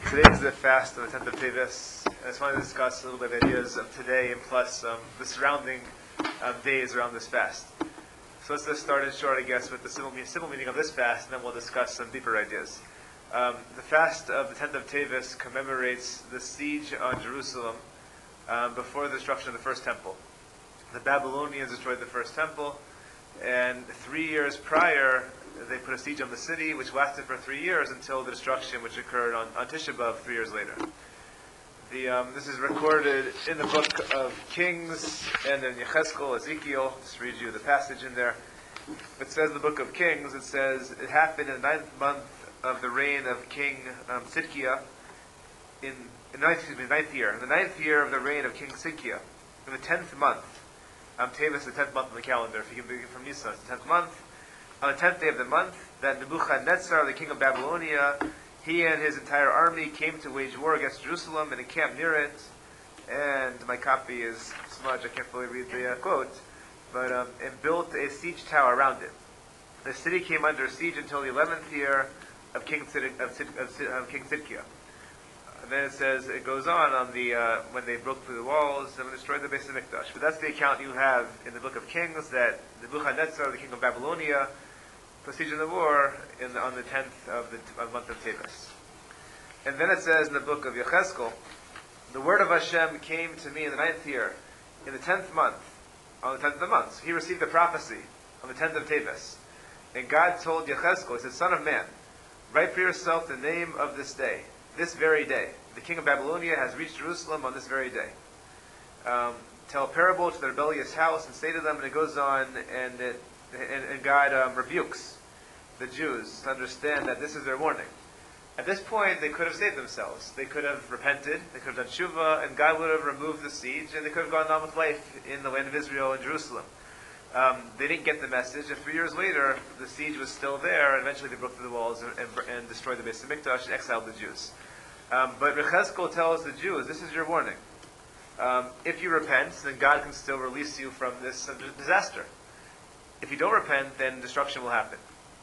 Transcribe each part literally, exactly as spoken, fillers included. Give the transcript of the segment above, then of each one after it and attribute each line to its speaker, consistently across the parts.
Speaker 1: Today is the fast of the tenth of Tevis. I just want to discuss a little bit of ideas of today and plus um, the surrounding um, days around this fast. So let's just start in short, I guess, with the simple, simple meaning of this fast, and then we'll discuss some deeper ideas. Um, the fast of the tenth of Tevis commemorates the siege on Jerusalem um, before the destruction of the first temple. The Babylonians destroyed the first temple, and three years prior, they put a siege on the city, which lasted for three years until the destruction, which occurred on, on Tisha B'Av three years later. The, um, this is recorded in the book of Kings and in Yechezkel, Ezekiel. Just read you the passage in there. It says in the book of Kings, it says, it happened in the ninth month of the reign of King um, Sidkiah, in, in the ninth, excuse me, ninth year, in the ninth year of the reign of King Sidkiah, in the tenth month. Um, Tevis is the tenth month on the calendar. If you can begin from Nisan, it's the tenth month. On the tenth day of the month, that Nebuchadnezzar, the king of Babylonia, he and his entire army came to wage war against Jerusalem and encamped near it. And my copy is smudged, I can't fully read the uh, quote, but um, and built a siege tower around it. The city came under siege until the eleventh year of King Sid- of, Sid- of, Sid- of King Sidkiah. And then it says, it goes on on the uh, when they broke through the walls and destroyed the Beis Hamikdash. But that's the account you have in the book of Kings, that Nebuchadnezzar, the king of Babylonia, proceeded in the war in the, on the tenth of the of month of Tevis. And then it says in the book of Yechezkel, the word of Hashem came to me in the ninth year, in the tenth month, on the tenth of the month. So he received the prophecy on the tenth of Tevis. And God told Yechezkel, he said, Son of man, write for yourself the name of this day, this very day. The king of Babylonia has reached Jerusalem on this very day. Um, tell a parable to the rebellious house and say to them, and it goes on, and it, and, and God um, rebukes the Jews to understand that this is their warning. At this point, they could have saved themselves. They could have repented, they could have done tshuva, and God would have removed the siege, and they could have gone on with life in the land of Israel and Jerusalem. Um, they didn't get the message, and three years later, the siege was still there, and eventually they broke through the walls and, and, and destroyed the Beis Hamikdash and exiled the Jews. Um, but Yechezkel tells the Jews, this is your warning. Um, if you repent, then God can still release you from this uh, disaster. If you don't repent, then destruction will happen.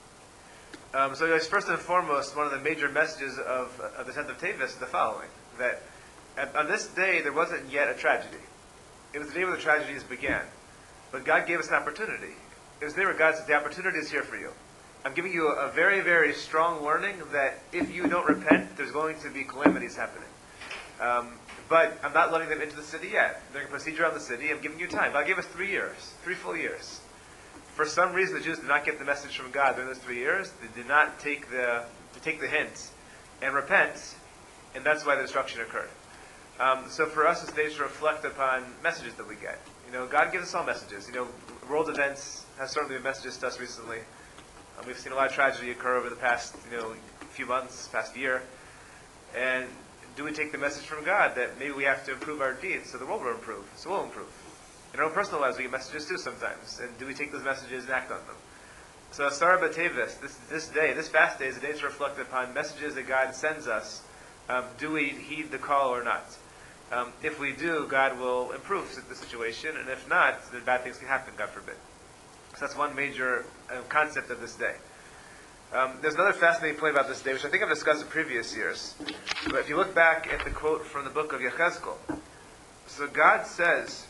Speaker 1: Um, so guys, first and foremost, one of the major messages of, of the tenth of Tevis is the following, that at, on this day there wasn't yet a tragedy. It was the day where the tragedies began. But God gave us an opportunity. It was the day where God said, the opportunity is here for you. I'm giving you a, a very, very strong warning that if you don't repent, there's going to be calamities happening. Um, but I'm not letting them into the city yet. They're going to proceed around the city. I'm giving you time. God gave us three years, three full years. For some reason, the Jews did not get the message from God during those three years. They did not take the to take the hint and repent, and that's why the destruction occurred. Um, so for us, it's days to reflect upon messages that we get. You know, God gives us all messages. You know, world events has certainly been messages to us recently. Um, we've seen a lot of tragedy occur over the past, you know, few months, past year. And do we take the message from God that maybe we have to improve our deeds so the world will improve, so we'll improve? In our own personal lives, we get messages too sometimes. And do we take those messages and act on them? So Asar B'Tevis, this this day, this fast day, is a day to reflect upon messages that God sends us. Um, do we heed the call or not? Um, if we do, God will improve the situation. And if not, then bad things can happen, God forbid. So that's one major uh, concept of this day. Um, there's another fascinating point about this day, which I think I've discussed in previous years. But if you look back at the quote from the book of Yechezkel, so God says,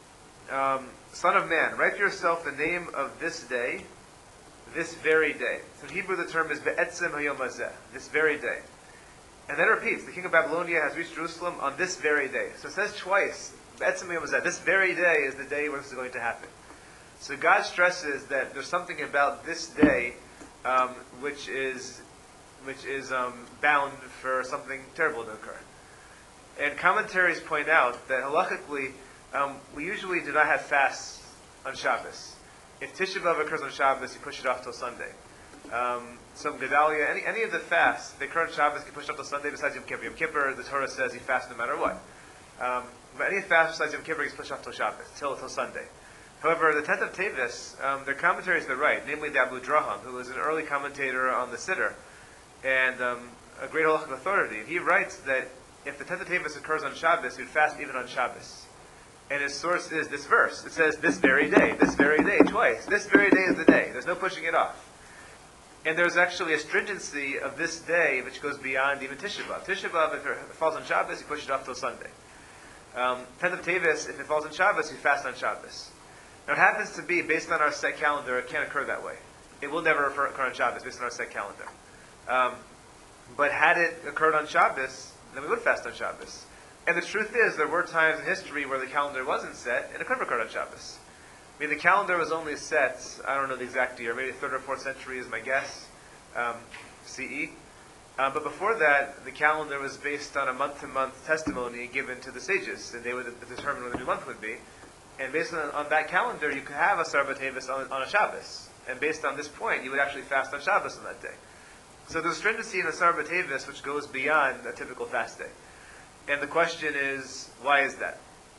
Speaker 1: um, Son of man, write for yourself the name of this day, this very day. So in Hebrew the term is Be'etzem Hayom Hazeh, this very day. And then it repeats, the king of Babylonia has reached Jerusalem on this very day. So it says twice, Be'etzem Hayom Hazeh, this very day is the day where this is going to happen. So God stresses that there's something about this day um, which is which is um, bound for something terrible to occur. And commentaries point out that halachically, um, we usually do not have fasts on Shabbos. If Tisha B'Av occurs on Shabbos, you push it off till Sunday. Um, so Gedalia, any any of the fasts, the current Shabbos can push off till Sunday besides Yom Kippur. Yom Kippur, the Torah says you fast no matter what. Um, but any fast besides Yom Kippur gets pushed off till Shabbos, till till Sunday. However, the tenth of Tevis, um, their commentaries are right, namely the Abu Draham, who was an early commentator on the Siddur, and um, a great halachic authority. He writes that if the tenth of Tevis occurs on Shabbos, you'd fast even on Shabbos. And his source is this verse. It says, this very day, this very day, twice. This very day is the day. There's no pushing it off. And there's actually a stringency of this day which goes beyond even Tisha B'Av. Tisha B'Av, if it falls on Shabbos, you push it off till Sunday. Um, tenth of Tevis, if it falls on Shabbos, you fast on Shabbos. Now it happens to be, based on our set calendar, it can't occur that way. It will never occur on Shabbos based on our set calendar. Um, but had it occurred on Shabbos, then we would fast on Shabbos. And the truth is, there were times in history where the calendar wasn't set, and it could have occurred on Shabbos. I mean, the calendar was only set, I don't know the exact year, maybe third or fourth century is my guess, um, C E. Uh, but before that, the calendar was based on a month-to-month testimony given to the sages, and they would determine when the new month would be. And based on, on that calendar, you could have a Asar B'Tevis on, on a Shabbos. And based on this point, you would actually fast on Shabbos on that day. So there's stringency in Asar B'Tevis which goes beyond a typical fast day. And the question is, why is that?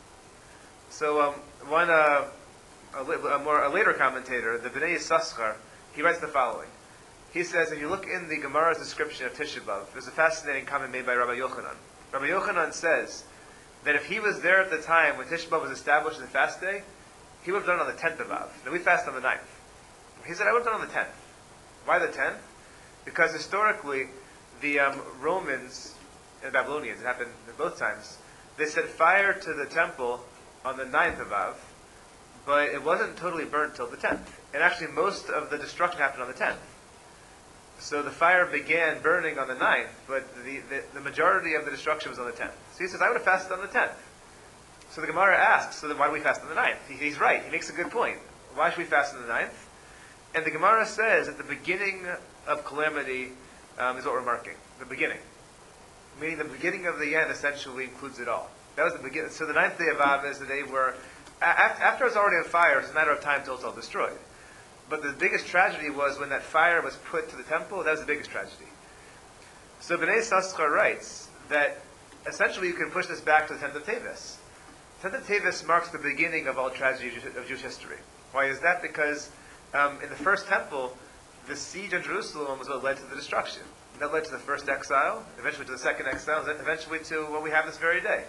Speaker 1: So um, one... Uh, A, a more a later commentator, the Bnei Yissaschar, he writes the following. He says, if you look in the Gemara's description of Tisha B'Av, there's a fascinating comment made by Rabbi Yochanan. Rabbi Yochanan says that if he was there at the time when Tisha B'Av was established as a fast day, he would have done it on the tenth of Av. Now we fast on the ninth. He said, I would have done it on the tenth. Why the tenth? Because historically, the um, Romans and Babylonians, it happened both times, they set fire to the temple on the ninth of Av, but it wasn't totally burnt till the tenth. And actually most of the destruction happened on the tenth. So the fire began burning on the ninth, but the, the, the majority of the destruction was on the tenth. So he says, I would have fasted on the tenth. So the Gemara asks, so then why do we fast on the ninth? He, he's right, he makes a good point. Why should we fast on the ninth? And the Gemara says that the beginning of calamity um, is what we're marking. The beginning. Meaning the beginning of the end essentially includes it all. That was the beginning. So the ninth day of Av is the day where after it's already on fire, it's a matter of time till it's all destroyed. But the biggest tragedy was when that fire was put to the temple. That was the biggest tragedy. So Bnei Yissaschar writes that essentially you can push this back to the tenth of Tevis. tenth of Tevis marks the beginning of all tragedy of Jewish history. Why is that? Because um, in the first temple, the siege on Jerusalem was what led to the destruction. And that led to the first exile, eventually to the second exile, and eventually to what we have this very day.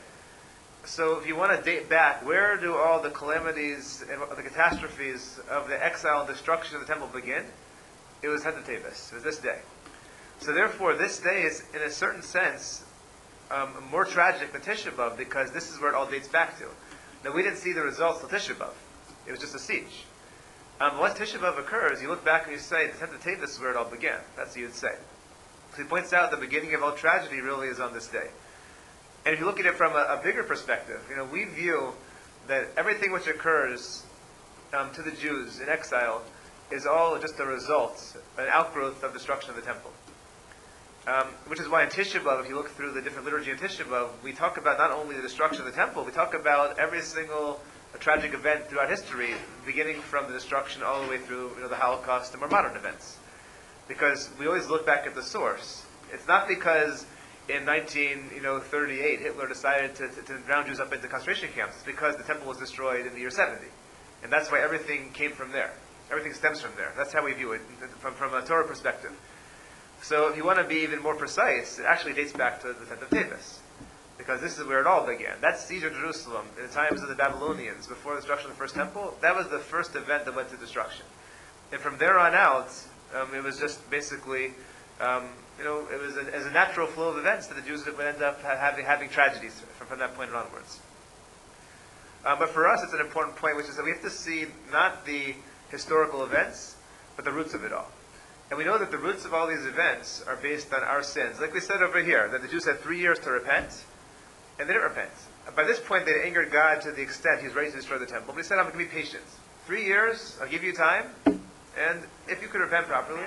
Speaker 1: So if you want to date back, where do all the calamities and the catastrophes of the exile and destruction of the temple begin? It was tenth of Tevis. It was this day. So therefore, this day is, in a certain sense, um, more tragic than Tisha B'Av, because this is where it all dates back to. Now, we didn't see the results till Tisha B'Av. It was just a siege. Um, once Tisha B'Av occurs, you look back and you say, the tenth of Tevis is where it all began. That's what you would say. So he points out the beginning of all tragedy really is on this day. And if you look at it from a, a bigger perspective, you know, we view that everything which occurs um, to the Jews in exile is all just a result, an outgrowth of destruction of the temple. Um, which is why in Tisha B'Av, if you look through the different liturgy in Tisha B'Av, we talk about not only the destruction of the temple, we talk about every single uh, tragic event throughout history, beginning from the destruction all the way through, you know, the Holocaust and more modern events. Because we always look back at the source. It's not because in nineteen thirty-eight, Hitler decided to, to, to round Jews up into concentration camps. It's because the temple was destroyed in the year seventy. And that's why everything came from there. Everything stems from there. That's how we view it, from, from a Torah perspective. So if you want to be even more precise, it actually dates back to the tenth of Tevis. Because this is where it all began. That siege of Jerusalem, in the times of the Babylonians, before the destruction of the first temple, that was the first event that led to destruction. And from there on out, um, it was just basically... Um, You know, it was a, as a natural flow of events that the Jews would end up having, having tragedies from, from that point onwards. Um, but for us, it's an important point, which is that we have to see not the historical events, but the roots of it all. And we know that the roots of all these events are based on our sins. Like we said over here, that the Jews had three years to repent, and they didn't repent. By this point, they angered God to the extent He was ready to destroy the temple. But He said, I'm going to be patient. Three years, I'll give you time, and if you could repent properly...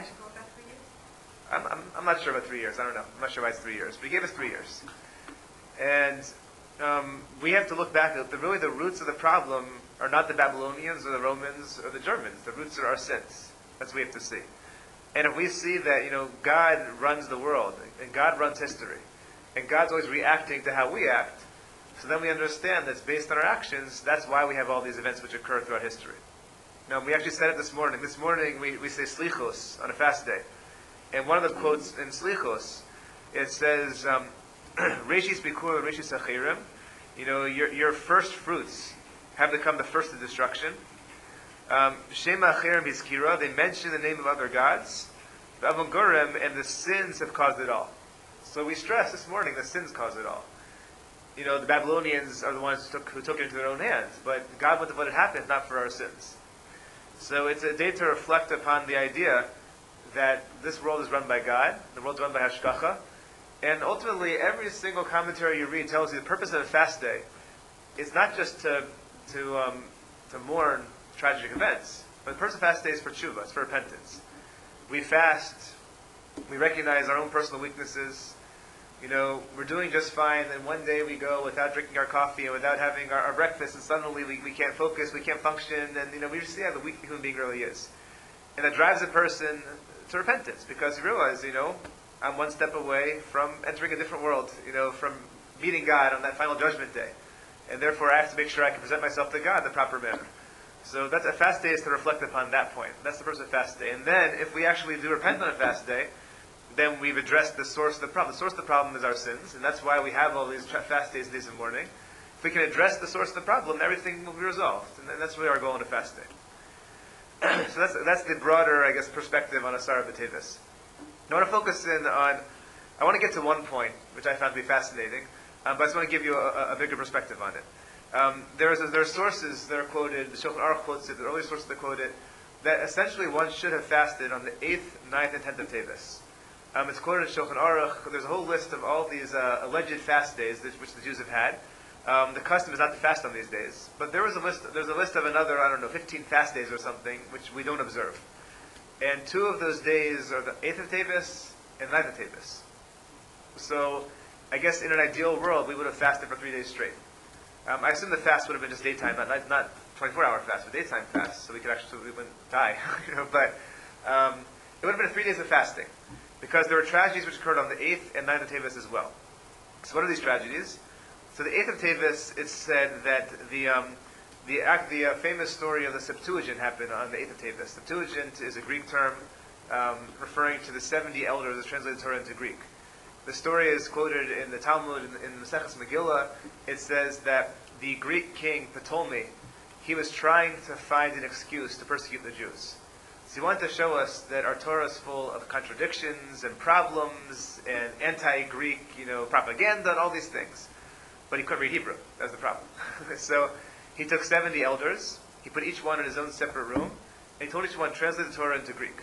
Speaker 1: I'm, I'm, I'm not sure about three years. I don't know. I'm not sure why it's three years. But He gave us three years. And um, we have to look back at the, really the roots of the problem are not the Babylonians or the Romans or the Germans. The roots are our sins. That's what we have to see. And if we see that, you know, God runs the world and God runs history and God's always reacting to how we act, so then we understand that's based on our actions. That's why we have all these events which occur throughout history. Now, we actually said it this morning. This morning we, we say Slichos on a fast day. And one of the quotes in Slichos, it says, um, Reshis Bikur, Reshis Achirim, you know, your, your first fruits have become the first of destruction. Um, Shema Achirim Bizkira, they mention the name of other gods. The Avangurim and the sins have caused it all. So we stressed this morning the sins caused it all. You know, the Babylonians are the ones who took, who took it into their own hands, but God wouldn't have let it happen if not for our sins. So it's a day to reflect upon the idea that this world is run by God, the world is run by Hashgacha, and ultimately every single commentary you read tells you the purpose of a fast day is not just to to um, to mourn tragic events, but the purpose of fast day is for tshuva, it's for repentance. We fast, we recognize our own personal weaknesses. You know, we're doing just fine, and one day we go without drinking our coffee and without having our, our breakfast, and suddenly we, we can't focus, we can't function, and you know, we just see how the weak human being really is. And that drives a person to repentance, because you realize, you know, I'm one step away from entering a different world, you know, from meeting God on that final judgment day. And therefore I have to make sure I can present myself to God in the proper manner. So that's a fast day is to reflect upon that point. That's the purpose of fast day. And then, if we actually do repent on a fast day, then we've addressed the source of the problem. The source of the problem is our sins, and that's why we have all these fast days, days of mourning. If we can address the source of the problem, everything will be resolved. And that's really our goal in a fast day. So that's that's the broader, I guess, perspective on Asara B'Tevis. I want to focus in on, I want to get to one point, which I found to be fascinating, um, but I just want to give you a, a bigger perspective on it. Um, there, is a, there are sources that are quoted, the Shulchan Aruch quotes it, the early sources that quote it, that essentially one should have fasted on the eighth, ninth, and tenth of Tevis. Um, it's quoted in Shulchan Aruch. There's a whole list of all these uh, alleged fast days that, which the Jews have had. Um, the custom is not to fast on these days, but there was a list. There's a list of another, I don't know, fifteen fast days or something, which we don't observe. And two of those days are the eighth of Tevis and ninth of Tevis. So, I guess in an ideal world, we would have fasted for three days straight. Um, I assume the fast would have been just daytime, not not twenty-four hour fast, but daytime fast, so we could actually so we wouldn't die. you know, but um, it would have been three days of fasting, because there were tragedies which occurred on the eighth and ninth of Tevis as well. So what are these tragedies? So the eighth of Tevis, it's said that the um, the act, the uh, famous story of the Septuagint happened on the eighth of Tevis. Septuagint is a Greek term um, referring to the seventy elders that translated the Torah into Greek. The story is quoted in the Talmud, in, in Maseches Megillah. It says that the Greek king Ptolemy, he was trying to find an excuse to persecute the Jews. So he wanted to show us that our Torah is full of contradictions and problems and anti-Greek, you know, propaganda and all these things. But he couldn't read Hebrew. That was the problem. So he took seventy elders, he put each one in his own separate room, and he told each one, translate the Torah into Greek.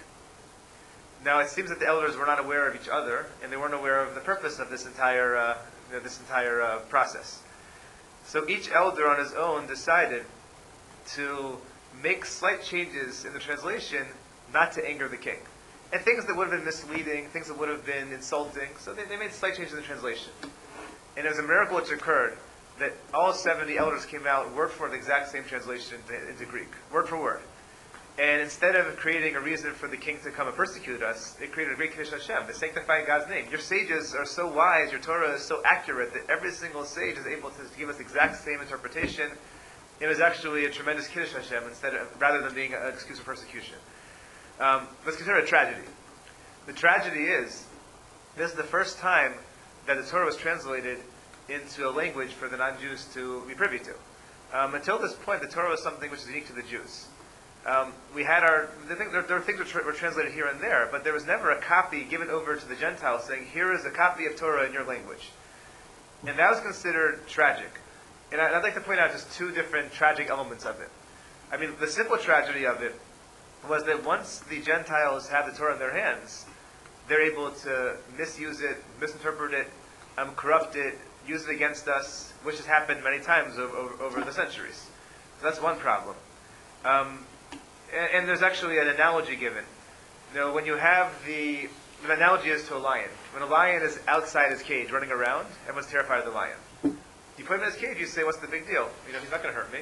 Speaker 1: Now it seems that the elders were not aware of each other, and they weren't aware of the purpose of this entire uh, you know, this entire uh, process. So each elder on his own decided to make slight changes in the translation, not to anger the king, and things that would have been misleading, things that would have been insulting. So they, they made slight changes in the translation, and it was a miracle which occurred that all seventy elders came out word for the exact same translation into Greek, word for word. And instead of creating a reason for the king to come and persecute us, it created a great Kiddush Hashem, to sanctify God's name. Your sages are so wise, your Torah is so accurate, that every single sage is able to give us the exact same interpretation. It was actually a tremendous Kiddush Hashem, instead of, rather than being an excuse for persecution. Um, let's consider a tragedy. The tragedy is, this is the first time that the Torah was translated into a language for the non-Jews to be privy to. Um, until this point, the Torah was something which is unique to the Jews. Um, we had our, the thing, there, there were things which were translated here and there, but there was never a copy given over to the Gentiles saying, here is a copy of Torah in your language. And that was considered tragic. And I, I'd like to point out just two different tragic elements of it. I mean, the simple tragedy of it was that once the Gentiles have the Torah in their hands, they're able to misuse it, misinterpret it, um, corrupt it, use it against us, which has happened many times over, over, over the centuries. So that's one problem. Um, and, and there's actually an analogy given. You know, when you have the, the analogy is to a lion. When a lion is outside his cage running around, everyone's terrified of the lion. You put him in his cage, you say, what's the big deal? You know, he's not going to hurt me.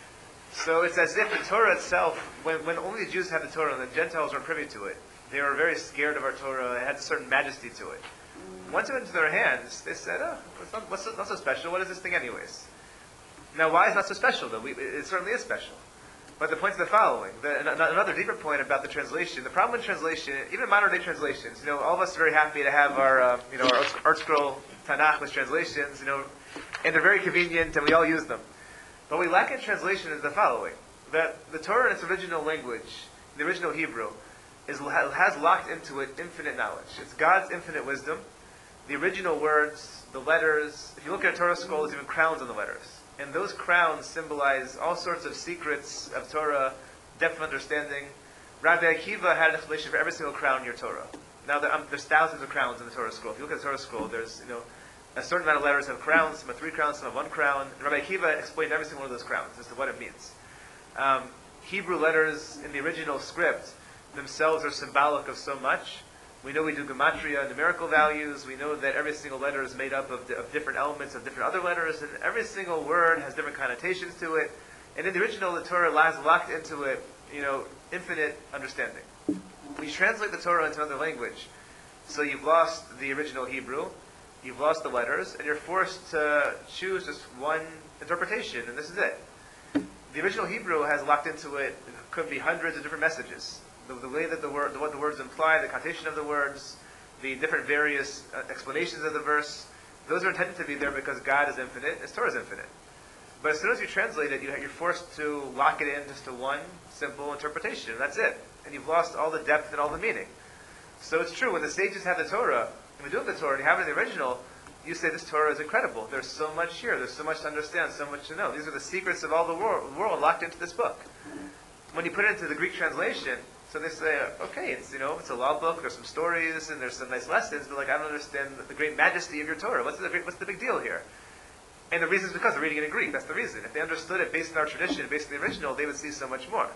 Speaker 1: So it's as if the Torah itself, when, when only the Jews had the Torah and the Gentiles were privy to it, they were very scared of our Torah. It had a certain majesty to it. Once it went into their hands, they said, oh, it's not, what's so, not so special? What is this thing anyways? Now, why is it not so special, though? We, it certainly is special. But the point is the following. The, another deeper point about the translation. The problem with translation, even modern-day translations, you know, all of us are very happy to have our, uh, you know, our Art Scroll Tanakh with translations, you know, and they're very convenient, and we all use them. But what we lack in translation is the following. That the Torah in its original language, the original Hebrew, is, has locked into it infinite knowledge. It's God's infinite wisdom. The original words, the letters, if you look at a Torah scroll, there's even crowns on the letters. And those crowns symbolize all sorts of secrets of Torah, depth of understanding. Rabbi Akiva had an explanation for every single crown in your Torah. Now, there, um, there's thousands of crowns in the Torah scroll. If you look at the Torah scroll, there's, you know, a certain amount of letters have crowns, some have three crowns, some have one crown. And Rabbi Akiva explained every single one of those crowns as to what it means. Um, Hebrew letters in the original script themselves are symbolic of so much. We know we do gematria, numerical values. We know that every single letter is made up of, of different elements of different other letters, and every single word has different connotations to it. And in the original, the Torah lies locked into it, you know, infinite understanding. When you translate the Torah into another language, so you've lost the original Hebrew, you've lost the letters, and you're forced to choose just one interpretation, and this is it. The original Hebrew has locked into it, it could be hundreds of different messages. The, the way that the word, the, what the words imply, the connotation of the words, the different various uh, explanations of the verse, those are intended to be there because God is infinite, His Torah is infinite. But as soon as you translate it, you, you're forced to lock it in just to one simple interpretation, and that's it. And you've lost all the depth and all the meaning. So it's true, when the sages have the Torah, when we do have the Torah and you have it in the original, you say this Torah is incredible. There's so much here, there's so much to understand, so much to know. These are the secrets of all the world, the world locked into this book. When you put it into the Greek translation, so they say, okay, it's, you know, it's a law book, there's some stories, and there's some nice lessons, but like, I don't understand the great majesty of your Torah. What's the, what's the big deal here? And the reason is because they're reading it in Greek. That's the reason. If they understood it based on our tradition, based on the original, they would see so much more.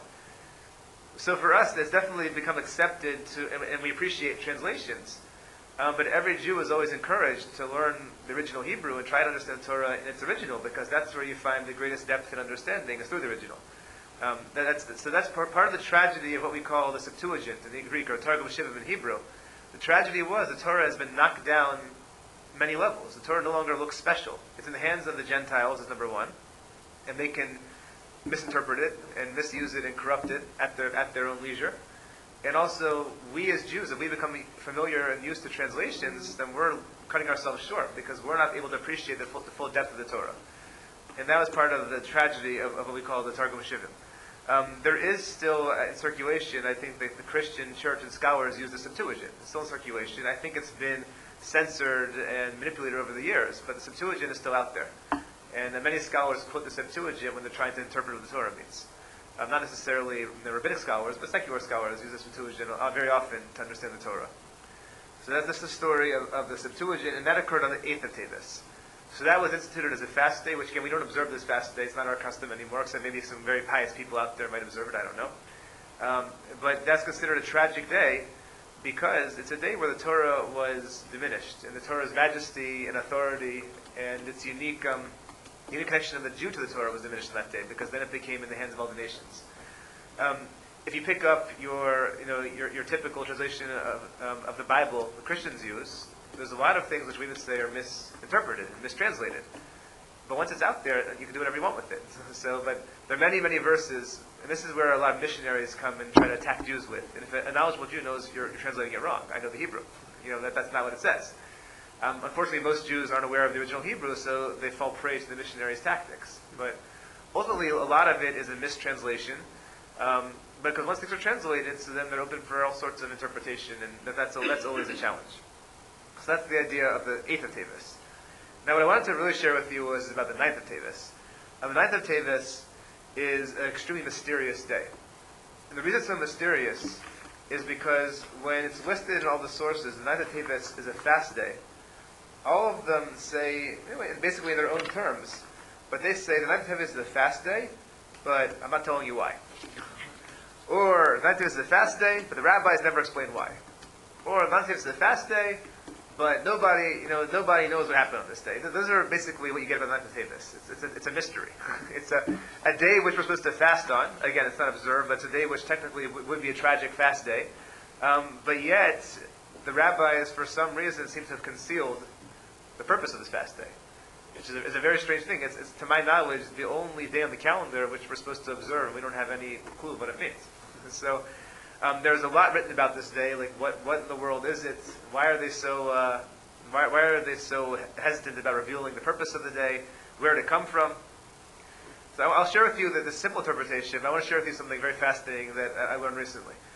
Speaker 1: So for us, it's definitely become accepted to, and, and we appreciate translations. Um, but every Jew is always encouraged to learn the original Hebrew and try to understand Torah in its original, because that's where you find the greatest depth and understanding is through the original. Um, that, that's, so that's part, part of the tragedy of what we call the Septuagint in the Greek, or Targum Shivim in Hebrew. The tragedy was the Torah has been knocked down many levels. The Torah no longer looks special. It's in the hands of the Gentiles, is number one, and they can misinterpret it and misuse it and corrupt it at their at their own leisure. And also, we as Jews, if we become familiar and used to translations, then we're cutting ourselves short because we're not able to appreciate the full, the full depth of the Torah. And that was part of the tragedy of, of what we call the Targum Shivim. Um, there is still uh, in circulation, I think that the Christian church and scholars use the Septuagint. It's still in circulation. I think it's been censored and manipulated over the years, but the Septuagint is still out there. And uh, many scholars quote the Septuagint when they're trying to interpret what the Torah means. Um, not necessarily the rabbinic scholars, but secular scholars use the Septuagint uh, very often to understand the Torah. So that's just the story of, of the Septuagint, and that occurred on the eighth of Teves. So that was instituted as a fast day, which again, we don't observe this fast day. It's not our custom anymore, except maybe some very pious people out there might observe it, I don't know. Um, but that's considered a tragic day because it's a day where the Torah was diminished, and the Torah's majesty and authority and its unique um, unique connection of the Jew to the Torah was diminished on that day, because then it became in the hands of all the nations. Um, if you pick up your, you know, your, your typical translation of, um, of the Bible the Christians use, there's a lot of things which we would say are misinterpreted and mistranslated. But once it's out there, you can do whatever you want with it. So, but there are many, many verses, and this is where a lot of missionaries come and try to attack Jews with. And if a knowledgeable Jew knows you're, you're translating it wrong, I know the Hebrew. You know, that, that's not what it says. Um, unfortunately, most Jews aren't aware of the original Hebrew, so they fall prey to the missionaries' tactics. But ultimately, a lot of it is a mistranslation. Um, because once things are translated, so then they're open for all sorts of interpretation, and that, that's, a, that's always a challenge. So that's the idea of the eighth of Teves. Now, what I wanted to really share with you was about the ninth of Teves. And the ninth of Teves is an extremely mysterious day. And the reason it's so mysterious is because when it's listed in all the sources, the ninth of Teves is a fast day. All of them say, anyway, basically in their own terms, but they say the ninth of Teves is a fast day, but I'm not telling you why. Or the ninth of Teves is a fast day, but the rabbis never explain why. Or the ninth of Teves is a fast day, but nobody, you know, nobody knows what happened on this day. Those are basically what you get about the ninth of Teves. It's, it's, a, it's a mystery. It's a, a day which we're supposed to fast on. Again, it's not observed, but it's a day which technically w- would be a tragic fast day. Um, but yet, the rabbis, for some reason, seem to have concealed the purpose of this fast day, which is a, is a very strange thing. It's, it's, to my knowledge, the only day on the calendar which we're supposed to observe, and we don't have any clue what it means. So, um, there's a lot written about this day. Like, what, what in the world is it? Why are they so uh, why, why are they so hesitant about revealing the purpose of the day? Where did it come from? So, I'll share with you the, the simple interpretation. But I want to share with you something very fascinating that I learned recently.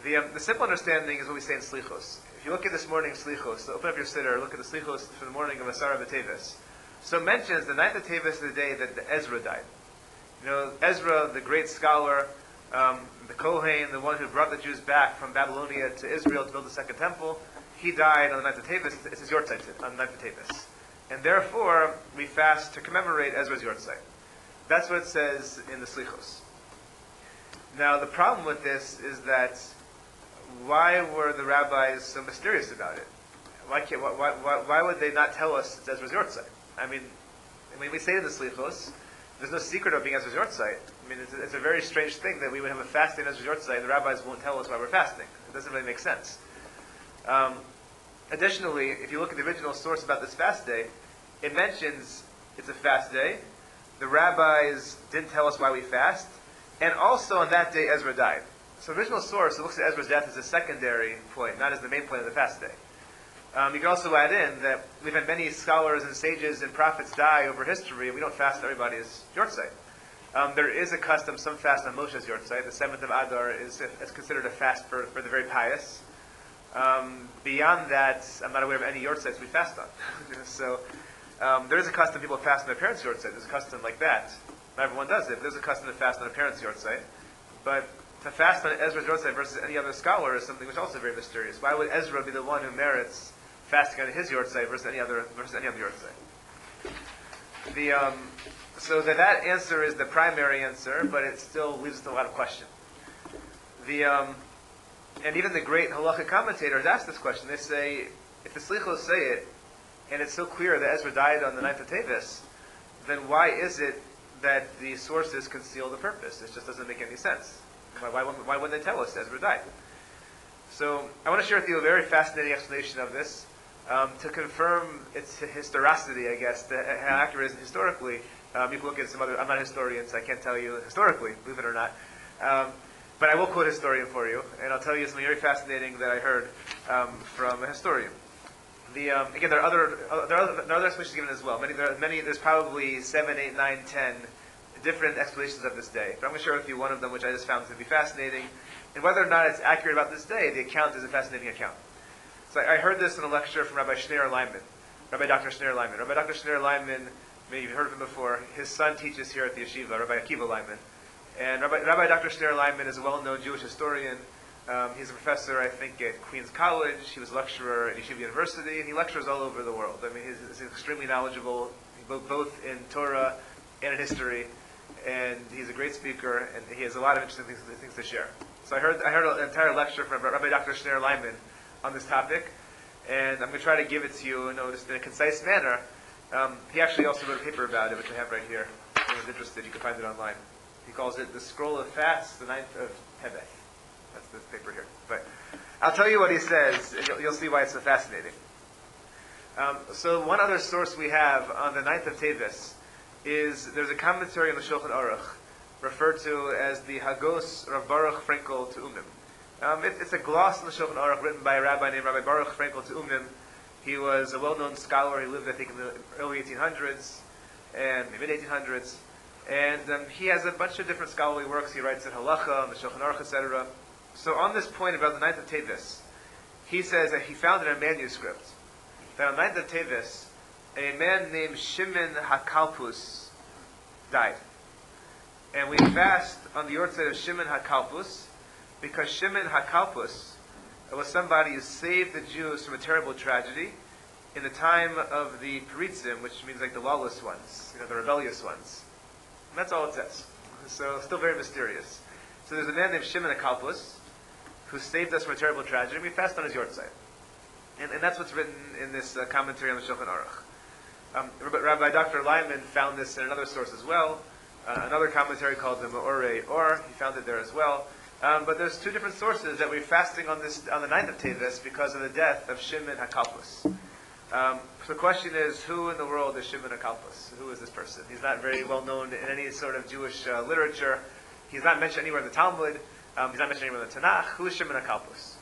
Speaker 1: The, um, the simple understanding is what we say in Slichos. If you look at this morning's Slichos, so open up your siddur, look at the Slichos for the morning of Asara B'Teves. So it mentions the ninth of Teves is the day that the Ezra died. You know, Ezra, the great scholar, um, the Kohen, the one who brought the Jews back from Babylonia to Israel to build the second temple, he died on the ninth of Teves. It's his Yortzeit on the ninth of Teves. And therefore, we fast to commemorate Ezra's Yortzeit. That's what it says in the Slichos. Now, the problem with this is that why were the rabbis so mysterious about it? Why, can't, why, why, why would they not tell us it's Ezra's Yortzeit? I mean, when we say in the Slichos, there's no secret of being Ezra's Yortzeit. I mean, it's a, it's a very strange thing that we would have a fasting Ezra's Yortzeit and the rabbis won't tell us why we're fasting. It doesn't really make sense. Um, additionally, if you look at the original source about this fast day, it mentions it's a fast day. The rabbis didn't tell us why we fast. And also on that day, Ezra died. So the original source, it looks at Ezra's death as a secondary point, not as the main point of the fast day. Um, you can also add in that we've had many scholars and sages and prophets die over history, and we don't fast everybody's Yortzeit. Um, there is a custom, some fast on Moshe's Yortzeit. The seventh of Adar is, is considered a fast for, for the very pious. Um, beyond that, I'm not aware of any Yortzeits we fast on. so um, there is a custom people fast on their parents' Yortzeit. There's a custom like that. Not everyone does it, but there's a custom to fast on a parent's Yortzeit. But to fast on Ezra's Yortzeit versus any other scholar is something which is also very mysterious. Why would Ezra be the one who merits fasting on his Yortzeit versus any other versus any other Yortzeit? The um, so that that answer is the primary answer, but it still leaves us a lot of question. The um, and even the great halachic commentators ask this question. They say, if the Slichos say it, and it's so clear that Ezra died on the ninth of Teves, then why is it that the sources conceal the purpose? It just doesn't make any sense. Why, why, why wouldn't they tell us Ezra died? So I want to share with you a very fascinating explanation of this. Um, to confirm its historicity, I guess, the, how accurate it is historically, um, you can look at some other, I'm not a historian, so I can't tell you historically, believe it or not. Um, but I will quote a historian for you, and I'll tell you something very fascinating that I heard um, from a historian. The, um, again, there are other uh, there are other, there are other explanations given as well. Many, there are many. There's probably seven, eight, nine, ten different explanations of this day. But I'm going to share with you one of them, which I just found to be fascinating. And whether or not it's accurate about this day, the account is a fascinating account. So I, I heard this in a lecture from Rabbi Shneur Lyman, Rabbi Doctor Shneur Lyman. Rabbi Doctor Shneur Lyman, maybe you've heard of him before. His son teaches here at the yeshiva, Rabbi Akiva Lyman. And Rabbi, Rabbi Doctor Shneur Lyman is a well-known Jewish historian. Um, he's a professor, I think, at Queens College. He was a lecturer at Yeshiva University, and he lectures all over the world. I mean, he's, he's extremely knowledgeable, both, both in Torah and in history, and he's a great speaker, and he has a lot of interesting things, things to share. So I heard I heard an entire lecture from Rabbi Doctor Shneur Lyman on this topic, and I'm going to try to give it to you, you know, just in a concise manner. Um, he actually also wrote a paper about it, which I have right here. If anyone's interested, you can find it online. He calls it The Scroll of Fasts, the ninth of Teves. That's this paper here. But I'll tell you what he says, and you'll, you'll see why it's so fascinating. Um, so one other source we have on the ninth of Teves is, there's a commentary on the Shulchan Aruch, referred to as the Hagos Rav Baruch Frankel to Umim. Um, it, it's a gloss on the Shulchan Aruch written by a rabbi named Rabbi Baruch Frankel to Umim. He was a well-known scholar. He lived, I think, in the early eighteen hundreds and maybe mid eighteen hundreds. And um, he has a bunch of different scholarly works. He writes in Halacha, on the Shulchan Aruch, et cetera. So on this point about the ninth of Teves, he says that he found in a manuscript that on the ninth of Teves, a man named Shimon HaKalpus died. And we fast on the Yortzeit of Shimon HaKalpus because Shimon HaKalpus was somebody who saved the Jews from a terrible tragedy in the time of the Peritzim, which means like the lawless ones, you know, the rebellious ones. And that's all it says. So still very mysterious. So there's a man named Shimon HaKalpus who saved us from a terrible tragedy. We fast on his Yortzeit. And, and that's what's written in this uh, commentary on the Shulchan Aruch. Um, Rabbi Doctor Lyman found this in another source as well. Uh, another commentary called the Me'orei Or. He found it there as well. Um, but there's two different sources that we're fasting on this on the ninth of Teves because of the death of Shimon HaKalpus. Um, so the question is, who in the world is Shimon HaKalpus? Who is this person? He's not very well known in any sort of Jewish uh, literature. He's not mentioned anywhere in the Talmud. Um, he's not mentioned anywhere in the Tanakh. Who is Shimon HaKalpus?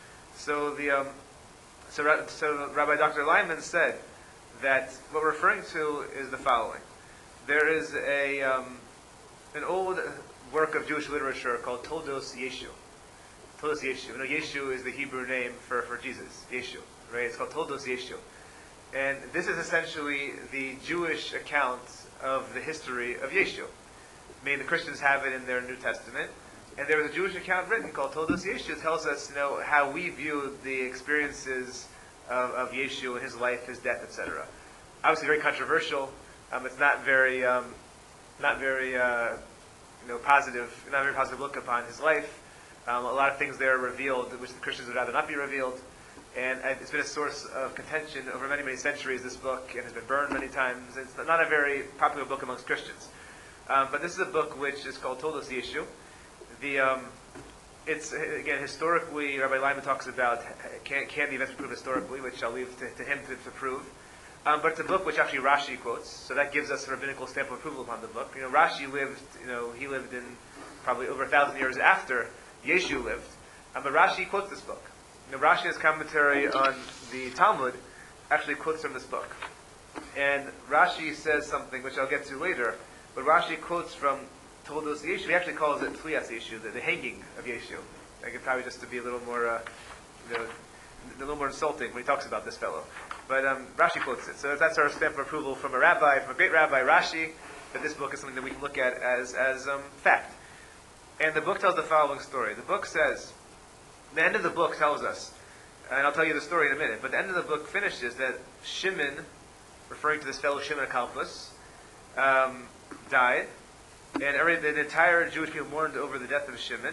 Speaker 1: So the um, so, so Rabbi Doctor Lyman said that what we're referring to is the following. There is a um, an old work of Jewish literature called Toldos Yeshu. Toldos Yeshu. You know, Yeshu is the Hebrew name for, for Jesus, Yeshu, right? It's called Toldos Yeshu. And this is essentially the Jewish account of the history of Yeshu. I mean, the Christians have it in their New Testament, and there was a Jewish account written called Toldos Yeshu. It tells us, you know, how we view the experiences of, of Yeshu and his life, his death, et cetera. Obviously, very controversial. Um, it's not very, um, not very, uh, you know, positive. Not a very positive look upon his life. Um, a lot of things there are revealed, which the Christians would rather not be revealed. And it's been a source of contention over many, many centuries, this book, and has been burned many times. It's not a very popular book amongst Christians. Um, but this is a book which is called Toldos Yeshu. The, um, it's, again, historically, Rabbi Lyman talks about, can, can the events be proved historically, which I'll leave to, to him to, to prove. Um, but it's a book which actually Rashi quotes, so that gives us a rabbinical stamp of approval upon the book. You know, Rashi lived, you know, he lived in probably over a thousand years after Yeshu lived. Um, but Rashi quotes this book. You know, Rashi's commentary on the Talmud actually quotes from this book. And Rashi says something which I'll get to later, but Rashi quotes from Toldos Yeshu. He actually calls it Tliyas Yeshu, the, the hanging of Yeshu. I could probably just to be a little more, uh, you know, a little more insulting when he talks about this fellow. But um, Rashi quotes it. So that's our stamp of approval from a rabbi, from a great rabbi, Rashi, that this book is something that we can look at as, as um, fact. And the book tells the following story. The book says, the end of the book tells us, and I'll tell you the story in a minute, but the end of the book finishes that Shimon, referring to this fellow Shimon HaKalpus, um, died, and every, the entire Jewish people mourned over the death of Shimon,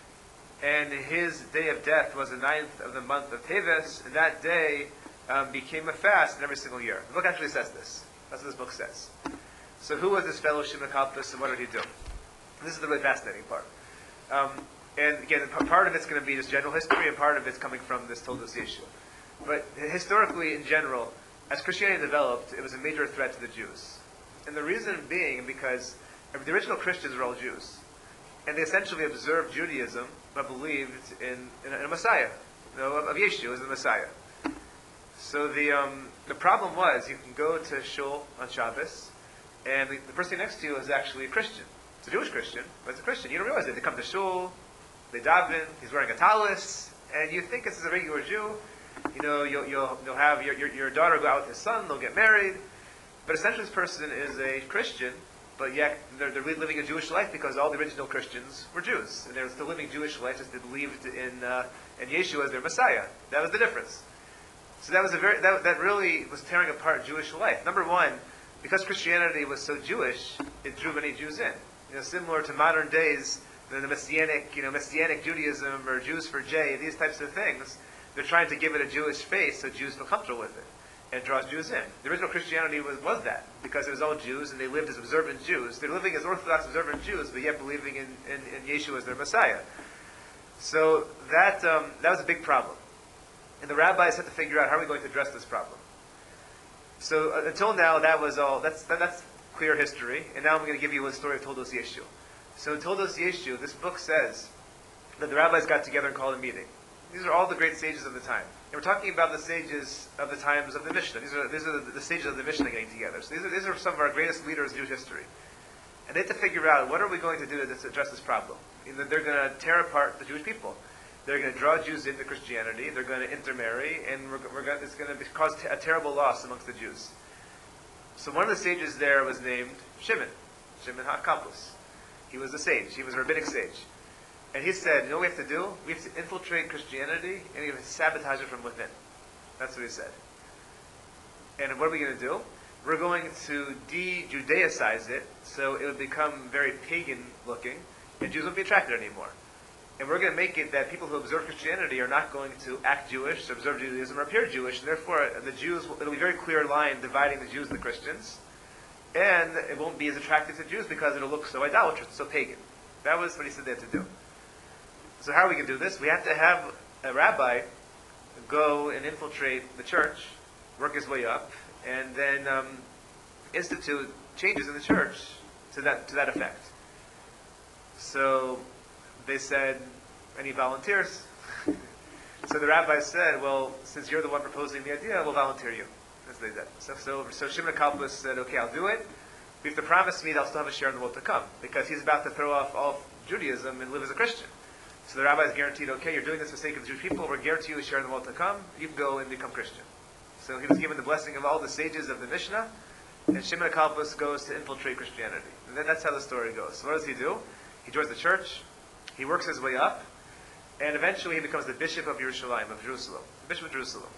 Speaker 1: and his day of death was the ninth of the month of Teves, and that day um, became a fast in every single year. The book actually says this. That's what this book says. So who was this fellow Shimon HaKalpus, and what did he do? This is the really fascinating part. Um, And again, part of it's going to be just general history, and part of it's coming from this Toldos Yeshu. But historically, in general, as Christianity developed, it was a major threat to the Jews. And the reason being because the original Christians were all Jews. And they essentially observed Judaism, but believed in, in, a, in a Messiah, you know, of, of Yeshu as the Messiah. So the um, the problem was, you can go to Shul on Shabbos, and the, the person next to you is actually a Christian. It's a Jewish Christian, but it's a Christian. You don't realize it. They come to Shul, they daven, he's wearing a talis, and you think this is a regular Jew. You know, you'll, you'll, you'll have your, your, your daughter go out with his son, they'll get married. But essentially this person is a Christian, but yet they're, they're living a Jewish life because all the original Christians were Jews. And they're still living Jewish life, just they believed in, uh, in Yeshu as their Messiah. That was the difference. So that was a very, that, that really was tearing apart Jewish life. Number one, because Christianity was so Jewish, it drew many Jews in. You know, similar to modern days, the, the Messianic, you know, Messianic Judaism or Jews for J, these types of things, they're trying to give it a Jewish face so Jews feel comfortable with it and draws Jews in. The original Christianity was, was that, because it was all Jews and they lived as observant Jews. They're living as Orthodox observant Jews, but yet believing in, in, in Yeshu as their Messiah. So that um, that was a big problem. And the rabbis had to figure out how are we going to address this problem. So uh, until now, that was all, that's that, that's clear history. And now I'm going to give you a story of Toldos Yeshu. So in Toldos Yeshu, this book says that the rabbis got together and called a meeting. These are all the great sages of the time. And we're talking about the sages of the times of the Mishnah. These are, these are the, the sages of the Mishnah getting together. So these are, these are some of our greatest leaders in Jewish history. And they had to figure out, what are we going to do to address this problem? You know, they're going to tear apart the Jewish people. They're going to draw Jews into Christianity. They're going to intermarry. And we're, we're going, it's going to cause t- a terrible loss amongst the Jews. So one of the sages there was named Shimon. Shimon HaKalpus. He was a sage. He was a rabbinic sage. And he said, you know what we have to do? We have to infiltrate Christianity and we have to sabotage it from within. That's what he said. And what are we going to do? We're going to de-Judaicize it so it would become very pagan-looking and Jews won't be attracted anymore. And we're going to make it that people who observe Christianity are not going to act Jewish, observe Judaism, or appear Jewish. And therefore, the Jews, it'll be a very clear line dividing the Jews and the Christians. And it won't be as attractive to Jews because it'll look so idolatrous, so pagan. That was what he said they had to do. So how are we going to do this? We have to have a rabbi go and infiltrate the church, work his way up, and then um, institute changes in the church to that to that effect. So they said, any volunteers? So the rabbi said, well, since you're the one proposing the idea, we'll volunteer you. As they did. So, so, so Shimon HaKalpus said, okay, I'll do it. But you have to promise me that I'll still have a share in the world to come. Because he's about to throw off all Judaism and live as a Christian. So the rabbis guaranteed, okay, you're doing this for the sake of the Jewish people, we're guaranteeing you a share in the world to come, you can go and become Christian. So he was given the blessing of all the sages of the Mishnah, and Shimon HaKalpus goes to infiltrate Christianity. And then that's how the story goes. So what does he do? He joins the church, he works his way up, and eventually he becomes the bishop of Yerushalayim, of Jerusalem, the bishop of Jerusalem.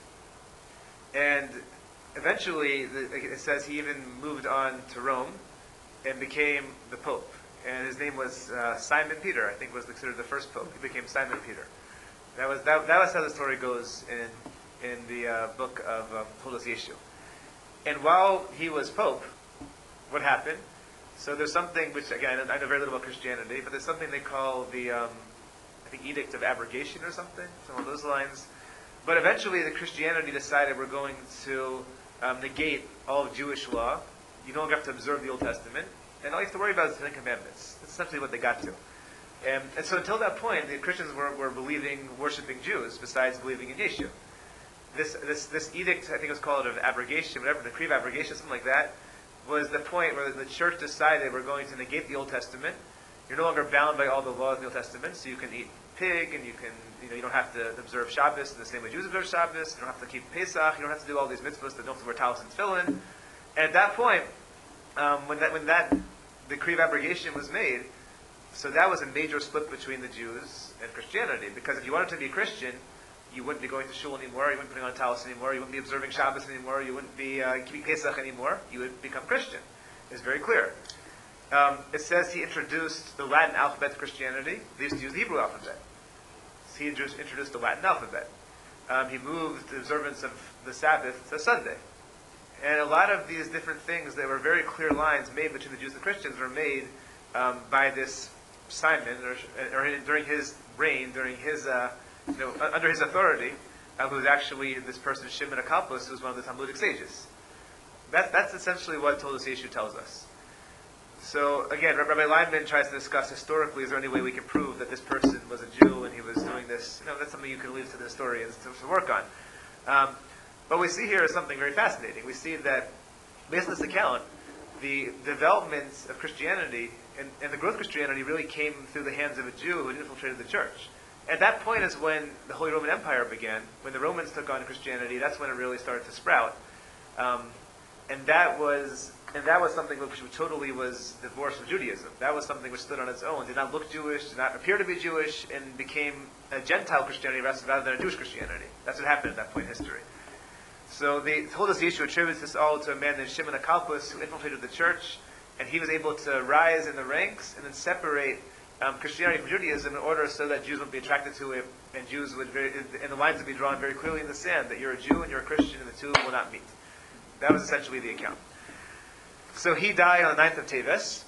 Speaker 1: And eventually, the, it says he even moved on to Rome and became the pope. And his name was uh, Simon Peter, I think was considered the first pope. He became Simon Peter. That was that, that was how the story goes in in the uh, book of um, Toldos Yeshu. And while he was pope, what happened? So there's something which, again, I know very little about Christianity, but there's something they call the, um, I think, Edict of Abrogation or something, something along those lines. But eventually the Christianity decided we're going to um, negate all of Jewish law. You no longer have to observe the Old Testament. And all you have to worry about is the Ten Commandments. That's essentially what they got to. And, and so until that point, the Christians were, were believing, worshipping Jews, besides believing in Yeshu. This, this, this edict, I think it was called of abrogation, whatever, the decree of abrogation, something like that, was the point where the church decided we're going to negate the Old Testament. You're no longer bound by all the laws of the Old Testament, so you can eat pig, and you can, you know, you don't have to observe Shabbos in the same way Jews observe Shabbos. You don't have to keep Pesach. You don't have to do all these mitzvahs that don't have to wear talis and tefillin. And at that point, um, when that when that decree of abrogation was made, so that was a major split between the Jews and Christianity. Because if you wanted to be a Christian, you wouldn't be going to shul anymore, you wouldn't be putting on talis anymore, you wouldn't be observing Shabbos anymore, you wouldn't be uh, keeping Pesach anymore, you would become Christian. It's very clear. Um, it says he introduced the Latin alphabet to Christianity. They used to use the Hebrew alphabet. So he introduced, introduced the Latin alphabet. Um, he moved the observance of the Sabbath to Sunday. And a lot of these different things that were very clear lines made between the Jews and Christians were made um, by this Simon, or, or during his reign, during his, uh, you know, under his authority, uh, who was actually this person, Shimon HaKalpus, who was one of the Talmudic sages. That, that's essentially what Toldos Yeshu tells us. So again, Rabbi Lyman tries to discuss historically, is there any way we can prove that this person was a Jew and he was doing this? You know, that's something you can leave to the historians to, to work on. Um, What we see here is something very fascinating. We see that, based on this account, the development of Christianity and, and the growth of Christianity really came through the hands of a Jew who had infiltrated the church. At that point is when the Holy Roman Empire began. When the Romans took on Christianity, that's when it really started to sprout. Um, and that was and that was something which totally was divorced from Judaism. That was something which stood on its own, did not look Jewish, did not appear to be Jewish, and became a Gentile Christianity rather than a Jewish Christianity. That's what happened at that point in history. So the Toldos Yeshu attributes this all to a man named Shimon HaKalpus who infiltrated the church, and he was able to rise in the ranks and then separate um, Christianity from Judaism in order so that Jews would be attracted to it, and Jews would very, and the lines would be drawn very clearly in the sand that you're a Jew and you're a Christian, and the two will not meet. That was essentially the account. So he died on the ninth of Teves,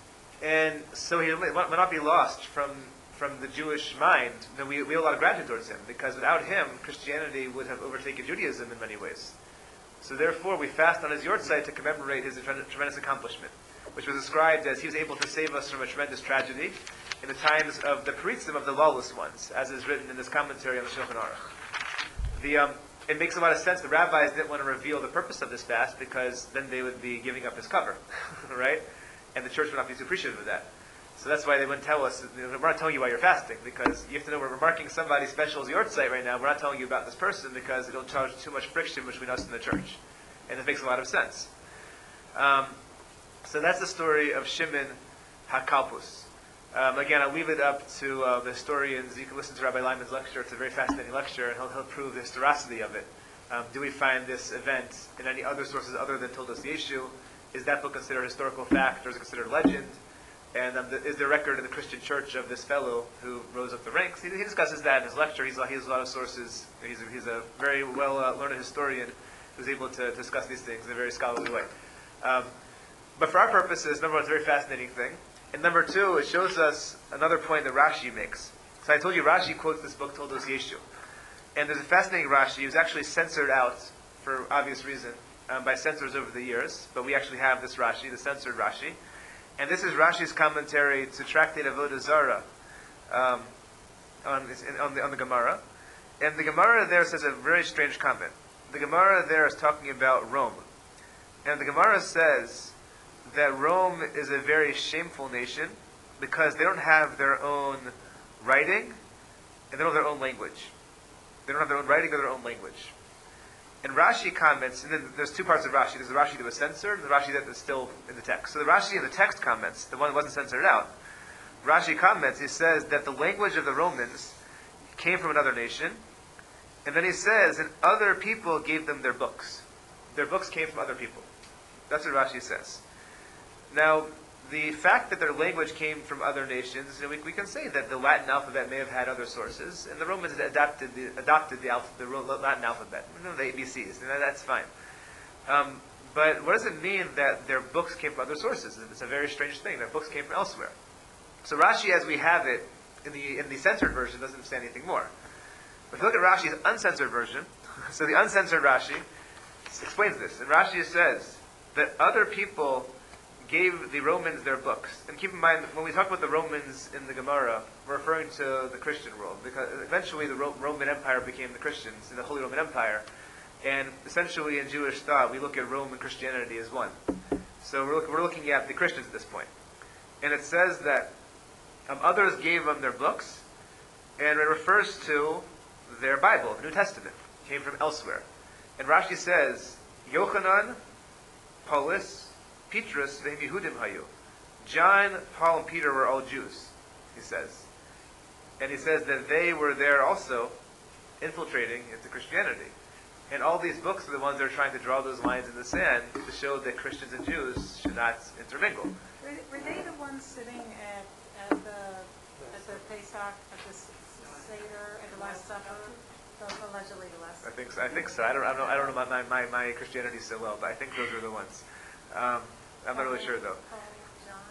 Speaker 1: and so he would not be lost from from the Jewish mind. Then we, we have a lot of gratitude towards him, because without him, Christianity would have overtaken Judaism in many ways. So therefore, we fast on his yahrzeit to commemorate his tremendous accomplishment, which was described as he was able to save us from a tremendous tragedy in the times of the Peritzim of the lawless ones, as is written in this commentary on the Shulchan Aruch. The, um, it makes a lot of sense. The rabbis didn't want to reveal the purpose of this fast, because then they would be giving up his cover, right? And the church would not be too appreciative of that. So that's why they wouldn't tell us, we're not telling you why you're fasting, because you have to know we're marking somebody special as yahrzeit right now. We're not telling you about this person because it'll cause too much friction between us and the church. And it makes a lot of sense. Um, so that's the story of Shimon HaKalpus. Um, again, I'll leave it up to uh, the historians. You can listen to Rabbi Lyman's lecture. It's a very fascinating lecture, and he'll, he'll prove the historicity of it. Um, do we find this event in any other sources other than Toldos Yeshu? Is that book considered historical fact, or is it considered legend? And um, the, is there record in the Christian church of this fellow who rose up the ranks? He, he discusses that in his lecture. He's, he has a lot of sources. He's a, he's a very well uh, learned historian who's able to discuss these things in a very scholarly way. Um, but for our purposes, number one, it's a very fascinating thing. And number two, it shows us another point that Rashi makes. So I told you Rashi quotes this book, Toldos Yeshu. And there's a fascinating Rashi. He was actually censored out for obvious reason um, by censors over the years. But we actually have this Rashi, the censored Rashi. And this is Rashi's commentary to Tractate Avodah Zarah um, on, on, the, on the Gemara. And the Gemara there says a very strange comment. The Gemara there is talking about Rome. And the Gemara says that Rome is a very shameful nation because they don't have their own writing and they don't have their own language. They don't have their own writing or their own language. And Rashi comments, and then there's two parts of Rashi. There's the Rashi that was censored, and the Rashi that is still in the text. So the Rashi in the text comments, the one that wasn't censored out, Rashi comments, he says that the language of the Romans came from another nation, and then he says, and other people gave them their books. Their books came from other people. That's what Rashi says. Now, the fact that their language came from other nations, you know, we, we can say that the Latin alphabet may have had other sources, and the Romans adapted the, adopted the, alph- the Latin alphabet, you know, the A B Cs, and that's fine. Um, but what does it mean that their books came from other sources? It's a very strange thing. Their books came from elsewhere. So Rashi, as we have it in the in the censored version, doesn't say anything more. But if you look at Rashi's uncensored version, so the uncensored Rashi explains this, and Rashi says that other people gave the Romans their books. And keep in mind, when we talk about the Romans in the Gemara, we're referring to the Christian world, because eventually the Ro- Roman Empire became the Christians in the Holy Roman Empire. And essentially in Jewish thought, we look at Rome and Christianity as one. So we're, look, we're looking at the Christians at this point. And it says that um, others gave them their books, and it refers to their Bible, the New Testament. It came from elsewhere. And Rashi says, Yochanan, Paulus, Petrus, v'hem Yehudim hayu. John, Paul, and Peter were all Jews, he says. And he says that they were there also infiltrating into Christianity. And all these books are the ones that are trying to draw those lines in the sand to show that Christians and Jews should not intermingle.
Speaker 2: Were, were they the ones sitting at, at the at the Pesach, at the Seder, at the Last Supper? Those allegedly the Last Supper.
Speaker 1: I think so. I think so. I don't. I don't know. I don't know my my, my Christianity so well, but I think those were the ones. Um, I'm not really sure though.
Speaker 2: Paul, John,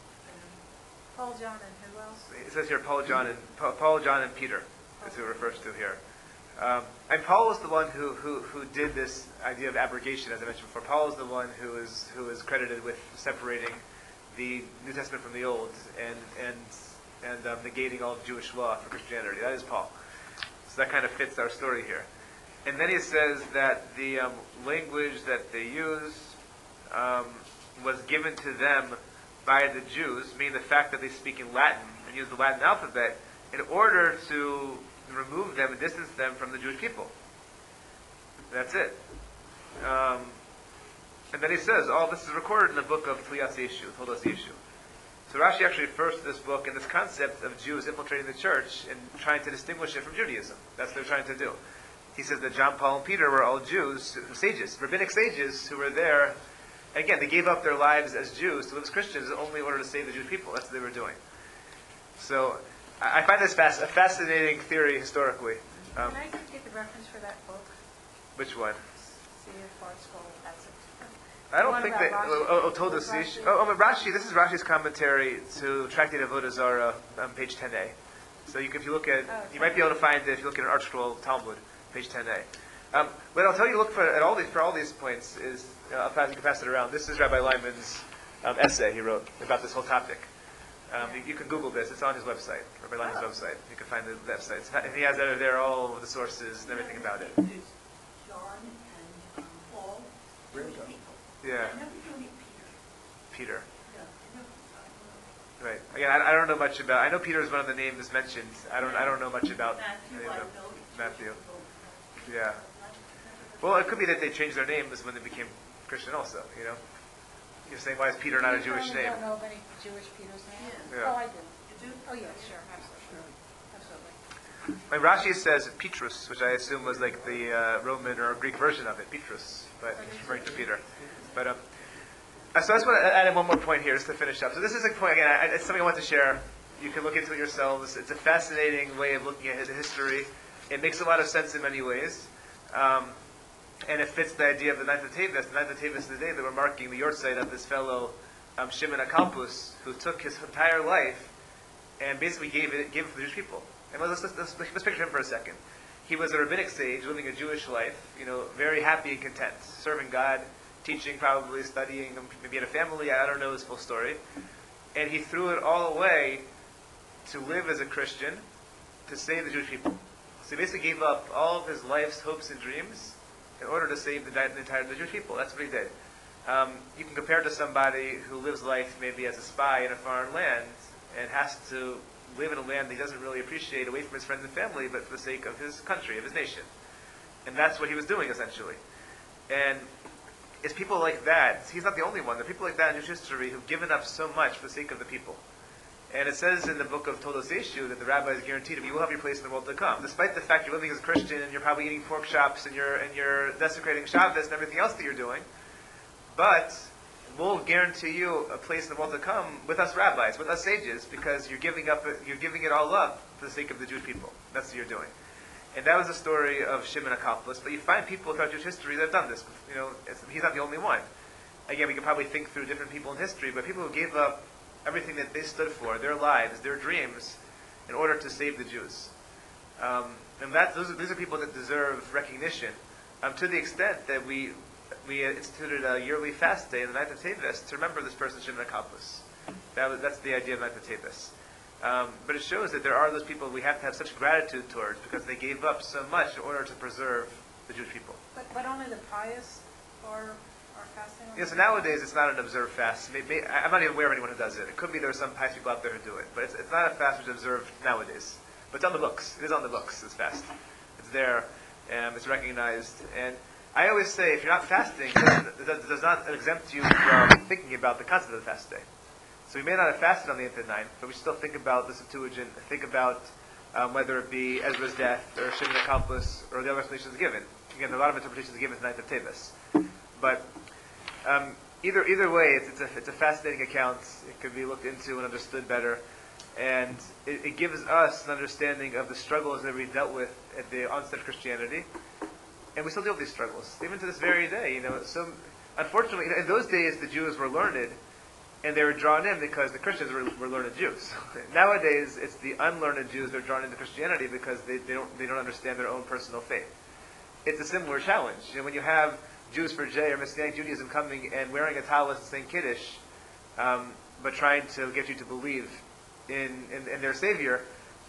Speaker 2: and Paul, John, and who else?
Speaker 1: It says here Paul, John, and Paul, John, and Peter is who it refers to here. Um, and Paul was the one who, who, who did this idea of abrogation, as I mentioned before. Paul is the one who is who is credited with separating the New Testament from the Old and and and um, negating all of Jewish law for Christianity. That is Paul. So that kind of fits our story here. And then he says that the um, language that they used um, was given to them by the Jews, meaning the fact that they speak in Latin and use the Latin alphabet, in order to remove them and distance them from the Jewish people. That's it. Um, and then he says, all this is recorded in the book of Tliyas Yeshu, Toldos Yeshu. So Rashi actually refers to this book and this concept of Jews infiltrating the church and trying to distinguish it from Judaism. That's what they're trying to do. He says that John, Paul, and Peter were all Jews, sages, rabbinic sages, who were there. And again, they gave up their lives as Jews to live as Christians only in order to save the Jewish people. That's what they were doing. So I find this fast, a fascinating theory historically. Um,
Speaker 2: Can I get the reference for that book?
Speaker 1: which one?
Speaker 2: See if Bart Scroll has it.
Speaker 1: I don't
Speaker 2: One
Speaker 1: think
Speaker 2: about
Speaker 1: that.
Speaker 2: Rashi.
Speaker 1: Oh, oh, told us.
Speaker 2: Rashi.
Speaker 1: Oh, oh, Rashi. This is Rashi's commentary to Tractate Avodah Zarah on page ten a. So you, can, if you look at,
Speaker 2: Oh,
Speaker 1: you might be able to find it if you look at an Art Scroll Talmud, page ten a. Um, what I'll tell you to look for at all these for all these points is uh, I'll pass, you can pass it around. This is Rabbi Lyman's um, essay he wrote about this whole topic. Um, you, you can Google this. It's on his website, Rabbi Lyman's
Speaker 2: Oh.
Speaker 1: website. You can find the website. And he has there, there all of the sources and everything about it.
Speaker 3: There's John and um, Paul.
Speaker 4: Really?
Speaker 3: People.
Speaker 1: Yeah,
Speaker 3: I never knew any Peter.
Speaker 1: Peter.
Speaker 3: Yeah, I never, I
Speaker 1: Right. Again, I, I don't know much about. I know Peter is one of the names mentioned. I don't. I don't know much about
Speaker 3: Matthew,
Speaker 1: any of
Speaker 3: I
Speaker 1: them.
Speaker 3: know.
Speaker 1: Matthew. Yeah. Well, it could be that they changed their names when they became Christian. Also, you know, you're saying why is Peter not a Jewish
Speaker 2: You
Speaker 1: name?
Speaker 2: don't know of any Jewish Peter's name?
Speaker 3: Yeah.
Speaker 1: Yeah.
Speaker 2: Oh, I do.
Speaker 3: You do?
Speaker 2: Oh, yeah, sure, absolutely. Absolutely.
Speaker 1: When Rashi says Petrus, which I assume was like the uh, Roman or Greek version of it, Petrus, but he's referring to Peter. But um, uh, so I just want to add in one more point here, just to finish up. So this is a point again. I, it's something I want to share. You can look into it yourselves. It's a fascinating way of looking at his history. It makes a lot of sense in many ways. Um, and it fits the idea of the ninth of Tevis. The ninth of Tevis is the day that we're marking the yortzeit of this fellow, um, Shimon HaKalpus, who took his entire life and basically gave it, gave it to the Jewish people. And let's, let's, let's, let's picture him for a second. He was a rabbinic sage, living a Jewish life, you know, very happy and content, serving God, teaching, probably studying, maybe had a family, I don't know his full story. And he threw it all away to live as a Christian, to save the Jewish people. So he basically gave up all of his life's hopes and dreams in order to save the, the entire the Jewish people. That's what he did. Um, you can compare it to somebody who lives life maybe as a spy in a foreign land and has to live in a land that he doesn't really appreciate, away from his friends and family, but for the sake of his country, of his nation. And that's what he was doing, essentially. And it's people like that, he's not the only one, there are people like that in Jewish history who've given up so much for the sake of the people. And it says in the book of Toldos Yeshu that the rabbis guaranteed that you will have your place in the world to come. Despite the fact you're living as a Christian and you're probably eating pork chops and you're, and you're desecrating Shabbos and everything else that you're doing, but we'll guarantee you a place in the world to come with us rabbis, with us sages, because you're giving up, you're giving it all up for the sake of the Jewish people. That's what you're doing. And that was the story of Shimon HaKoplus. But you find people throughout Jewish history that have done this. You know, it's, he's not the only one. Again, we could probably think through different people in history, but people who gave up everything that they stood for, their lives, their dreams, in order to save the Jews. Um, and that, those are, these are people that deserve recognition, um, to the extent that we we instituted a yearly fast day in the ninth of Teves to remember this person, Shimon HaKoplus. That was, that's the idea of ninth of Teves. Um, but it shows that there are those people we have to have such gratitude towards because they gave up so much in order to preserve the Jewish people.
Speaker 2: But, but only the pious are, are fasting?
Speaker 1: Yeah, so nowadays it's not an observed fast. Maybe, I'm not even aware of anyone who does it. It could be there are some pious people out there who do it. But it's, it's not a fast which is observed nowadays. But it's on the books. It is on the books, this fast. It's there, and it's recognized. And I always say, if you're not fasting, it does, it does not exempt you from thinking about the concept of the fast day. So we may not have fasted on the eighth and ninth, but we still think about the Septuagint, think about um, whether it be Ezra's death, or Shimon HaKoplus, or the other explanations given. Again, there are a lot of interpretations given to the ninth of Teves. But um, either either way, it's, it's, a, it's a fascinating account. It could be looked into and understood better. And it, it gives us an understanding of the struggles that we dealt with at the onset of Christianity. And we still deal with these struggles, even to this very day. You know, so unfortunately, in those days, the Jews were learned, and they were drawn in because the Christians were, were learned Jews. Nowadays, it's the unlearned Jews that are drawn into Christianity because they, they don't they don't understand their own personal faith. It's a similar challenge. You know, when you have Jews for J or Messianic Judaism coming and wearing a talis and saying Kiddush, um, but trying to get you to believe in, in, in their Savior,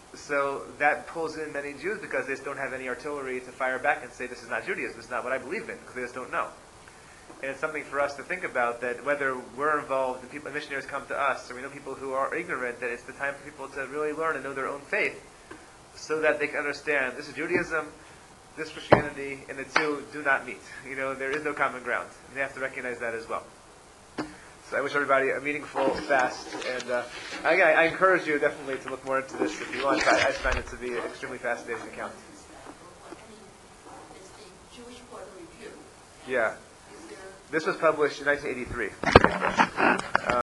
Speaker 1: so that pulls in many Jews because they just don't have any artillery to fire back and say, this is not Judaism, this is not what I believe in, because they just don't know. And it's something for us to think about, that whether we're involved and people, missionaries come to us, or we know people who are ignorant, that it's the time for people to really learn and know their own faith, so that they can understand, this is Judaism, this is Christianity, and the two do not meet. You know, there is no common ground. And they have to recognize that as well. So I wish everybody a meaningful fast. And uh, again, I, I encourage you definitely to look more into this if you want. I, I find it to be an extremely fascinating account.
Speaker 3: It's the Jewish Quarter Review.
Speaker 1: Yeah.
Speaker 3: Is there
Speaker 1: This was published in nineteen eighty-three.